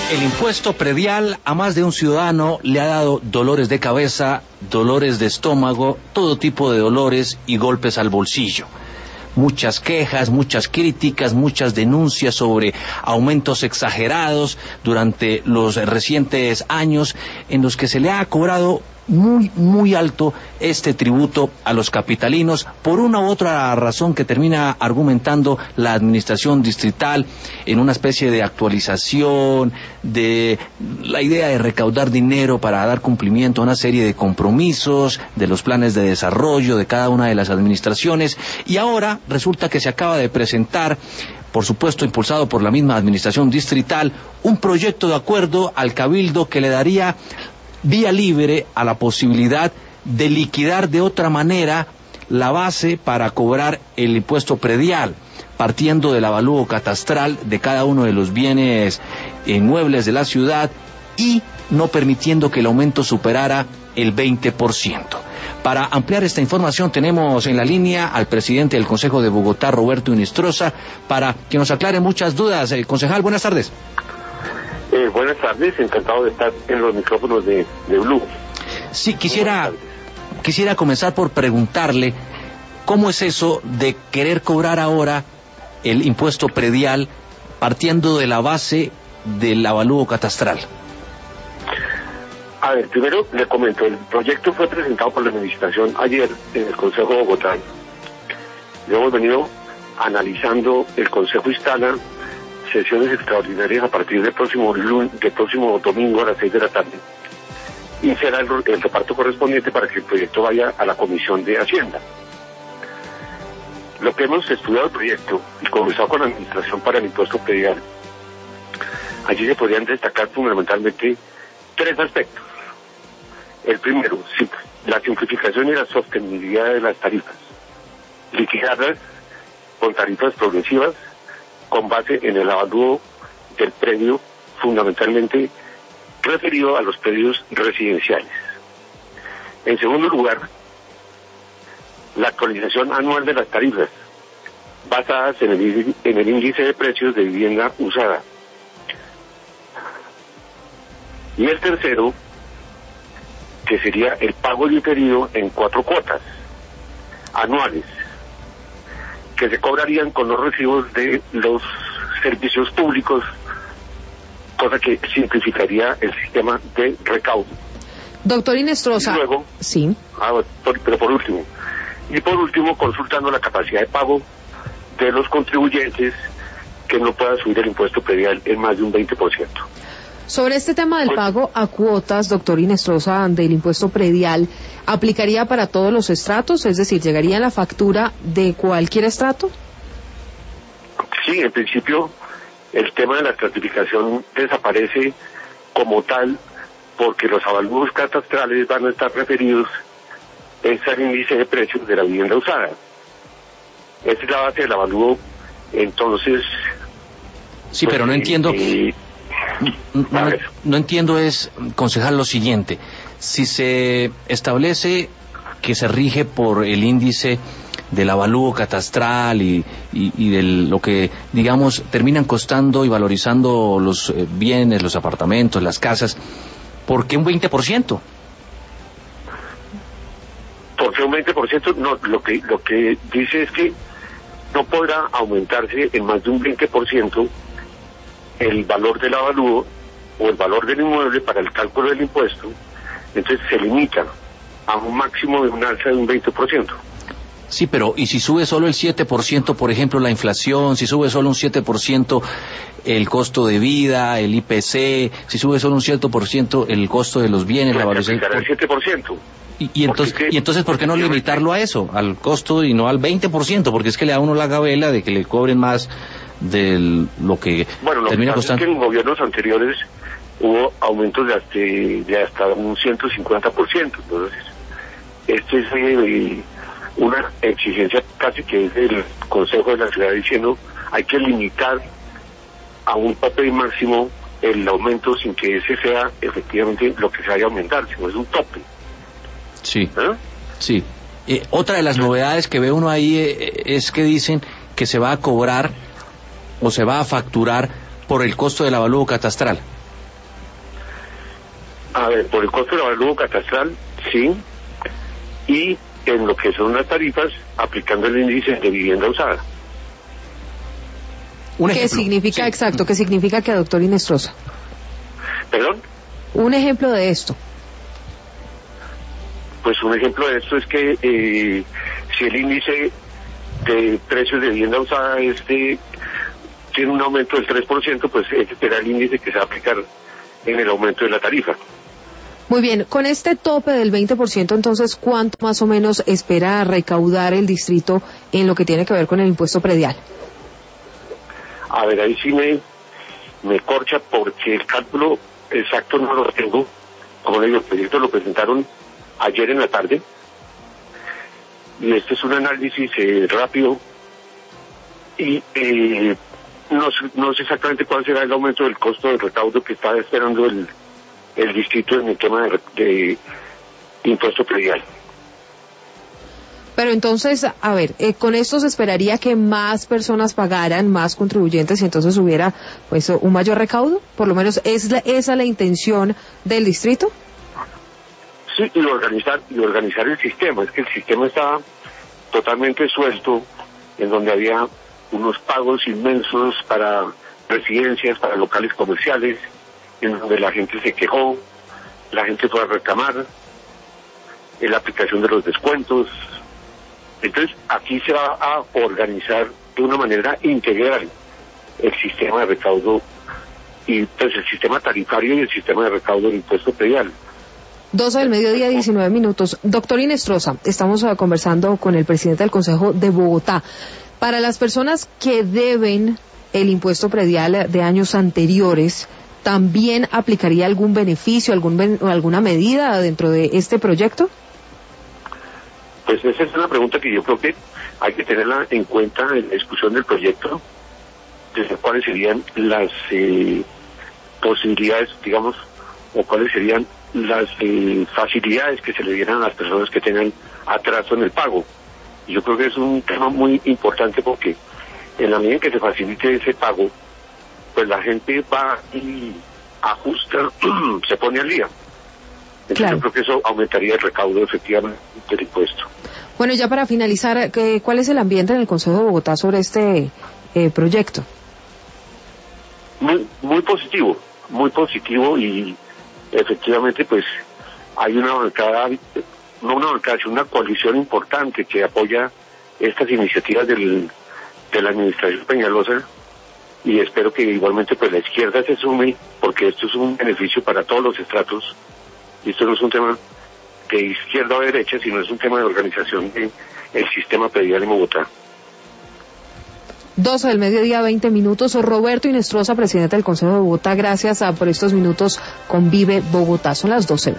El impuesto predial a más de un ciudadano le ha dado dolores de cabeza, dolores de estómago, todo tipo de dolores y golpes al bolsillo. Muchas quejas, muchas críticas, muchas denuncias sobre aumentos exagerados durante los recientes años en los que se le ha cobrado muy alto este tributo a los capitalinos por una u otra razón que termina argumentando la administración distrital en una especie de actualización de la idea de recaudar dinero para dar cumplimiento a una serie de compromisos de los planes de desarrollo de cada una de las administraciones, y ahora resulta que se acaba de presentar, por supuesto impulsado por la misma administración distrital, un proyecto de acuerdo al Cabildo que le daría vía libre a la posibilidad de liquidar de otra manera la base para cobrar el impuesto predial, partiendo del avalúo catastral de cada uno de los bienes inmuebles de la ciudad y no permitiendo que el aumento superara el 20%. Para ampliar esta información tenemos en la línea al presidente del Consejo de Bogotá, Roberto Hinestrosa, para que nos aclare muchas dudas. Concejal, buenas tardes. Buenas tardes, encantado de estar en los micrófonos de Blue. Sí, quisiera comenzar por preguntarle cómo es eso de querer cobrar ahora el impuesto predial partiendo de la base del avalúo catastral. A ver, primero le comento, el proyecto fue presentado por la administración ayer en el Consejo de Bogotá. Lo hemos venido analizando, el Consejo instala sesiones extraordinarias a partir del próximo domingo a las 6 de la tarde, y será el reparto correspondiente para que el proyecto vaya a la Comisión de Hacienda. Lo que hemos estudiado el proyecto y conversado con la Administración para el Impuesto Predial, allí se podrían destacar fundamentalmente tres aspectos. El primero, la simplificación y la sostenibilidad de las tarifas, liquidarlas con tarifas progresivas con base en el avalúo del predio, fundamentalmente referido a los predios residenciales. En segundo lugar, la actualización anual de las tarifas, basadas en el índice de precios de vivienda usada. Y el tercero, que sería el pago diferido en 4 cuotas anuales, que se cobrarían con los recibos de los servicios públicos, cosa que simplificaría el sistema de recaudo. Doctor Hinestrosa. Y luego, sí. Pero por último, consultando la capacidad de pago de los contribuyentes, que no pueda subir el impuesto predial en más de un 20%. Sobre este tema del pago a cuotas, doctor Hinestrosa, del impuesto predial, ¿aplicaría para todos los estratos? Es decir, ¿llegaría la factura de cualquier estrato? Sí, en principio, el tema de la estratificación desaparece como tal, porque los avalúos catastrales van a estar referidos al índice de precios de la vivienda usada. Esa es la base del avalúo, entonces... Sí, pero no entiendo... No entiendo concejal, lo siguiente. Si se establece que se rige por el índice del avalúo catastral y de lo que, digamos, terminan costando y valorizando los bienes, los apartamentos, las casas, ¿por qué un 20%? ¿Por qué un 20%? No, lo que dice es que no podrá aumentarse en más de un 20% el valor del avalúo o el valor del inmueble para el cálculo del impuesto. Entonces se limita a un máximo de un alza de un 20%. Sí, pero ¿y si sube solo el 7%, por ejemplo, la inflación? Si sube solo un 7% el costo de vida, el IPC, si sube solo un 7% el costo de los bienes, la valoración... el 7%. Y entonces, ¿por qué no limitarlo a eso, al costo y no al 20%? Porque es que le da uno la gabela de que le cobren más de lo que termina costando. Es que en gobiernos anteriores hubo aumentos de hasta un 150%. Entonces, esto es una exigencia casi que es del Consejo de la Ciudad diciendo hay que limitar a un tope máximo el aumento sin que ese sea efectivamente lo que se vaya a aumentar, sino es un tope. Sí, sí. Otra de las novedades que ve uno ahí es que dicen que se va a cobrar o se va a facturar por el costo del avalúo catastral. por el costo del avalúo catastral, sí, y en lo que son las tarifas, aplicando el índice de vivienda usada. ¿Qué significa, sí, exacto, qué significa que, doctor Hinestrosa? ¿Perdón? Un ejemplo de esto. Pues un ejemplo de esto es que si el índice de precios de vivienda usada tiene un aumento del 3%, pues este será el índice que se va a aplicar en el aumento de la tarifa. Muy bien, con este tope del 20%, entonces, ¿cuánto más o menos espera recaudar el distrito en lo que tiene que ver con el impuesto predial? A ver, ahí sí me corcha porque el cálculo exacto no lo tengo. Como le digo, el proyecto lo presentaron ayer en la tarde y este es un análisis rápido y no sé exactamente cuál será el aumento del costo del recaudo que está esperando el distrito en el tema de impuesto predial. Pero entonces, a ver, con esto se esperaría que más personas pagaran, más contribuyentes, y entonces hubiera pues un mayor recaudo. Por lo menos esa la intención del distrito. Sí, y organizar el sistema. Es que el sistema estaba totalmente suelto, en donde había unos pagos inmensos para residencias, para locales comerciales, en donde la gente se quejó, la gente fue a reclamar, en la aplicación de los descuentos. Entonces, aquí se va a organizar de una manera integral el sistema de recaudo, y pues el sistema tarifario y el sistema de recaudo del impuesto predial. 12 del mediodía, 19 minutos. Doctor Hinestrosa, estamos conversando con el presidente del Consejo de Bogotá. Para las personas que deben el impuesto predial de años anteriores, ¿también aplicaría algún beneficio, alguna medida dentro de este proyecto? Pues esa es una pregunta que yo creo que hay que tenerla en cuenta en la discusión del proyecto, de cuáles serían las posibilidades, digamos, o cuáles serían las facilidades que se le dieran a las personas que tengan atraso en el pago. Y yo creo que es un tema muy importante porque en la medida en que se facilite ese pago, pues la gente va y ajusta, se pone al día. Entonces claro, yo creo que eso aumentaría el recaudo efectivamente del impuesto. Bueno, ya para finalizar, ¿cuál es el ambiente en el Consejo de Bogotá sobre este proyecto? Muy positivo y efectivamente pues hay una bancada, no una bancada, sino una coalición importante que apoya estas iniciativas de la administración Peñalosa, y espero que igualmente pues la izquierda se sume, porque esto es un beneficio para todos los estratos, y esto no es un tema de izquierda o derecha, sino es un tema de organización del sistema predial en Bogotá. 12 del mediodía, 20 minutos. Roberto Hinestrosa, presidente del Consejo de Bogotá, gracias por estos minutos con Vive Bogotá. Son las 12.